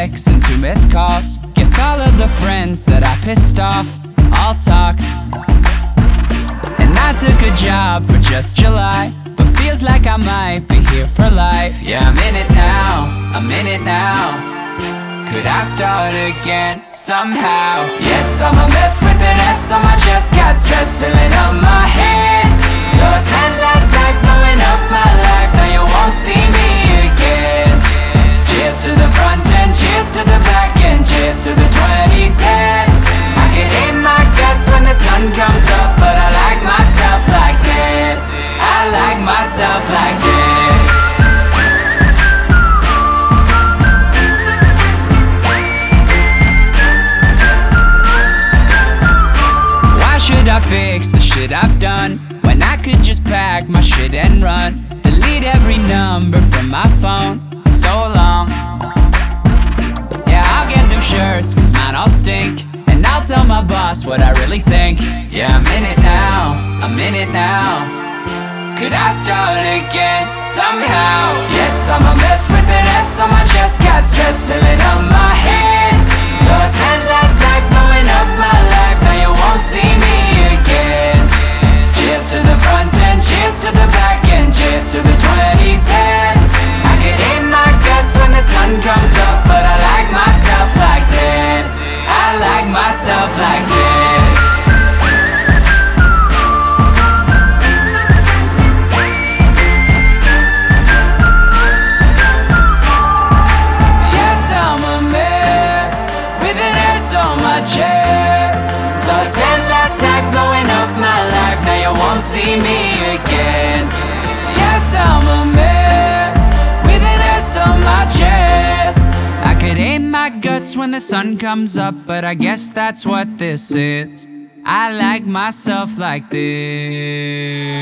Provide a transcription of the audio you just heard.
texts and 2 missed calls. Guess all of the friends that I pissed off all talked. And I took a job for just July, but feels like I might be here for life. Yeah, I'm in it now, I'm in it now. Could I start again somehow? Yes, I'm a mess with an S on my chest. Got stress filling up my head. So I spent last night blowing up my life. Now you won't see me again. Cheers to the front end, cheers to the back end, cheers to the 2010s. I could hate my guts when the sun comes up, but I like myself like this. I like myself like this. Why should I fix the shit I've done when I could just pack my shit and run? Delete every number from my phone. So long. Yeah, I'll get new shirts cause mine all stink, and I'll tell my boss what I really think. Yeah, I'm in it now, I'm in it now. Could I start again somehow? Yes, I'm a mess with an S on my chest. Got stress filling up my head. So I spent last night blowing up my life. Now you won't see me again. Cheers to the front end, cheers to the back end, cheers to the 2010s. I could hate my guts when the sun comes up, but I like myself like this. I like myself like this. Yes, I'm a mess with an S on my chest. So I spent last night blowing up my life. Now you won't see me again. Yes, I'm a mess with an S on my chest. I could hate my guts when the sun comes up, but I guess that's what this is. I like myself like this.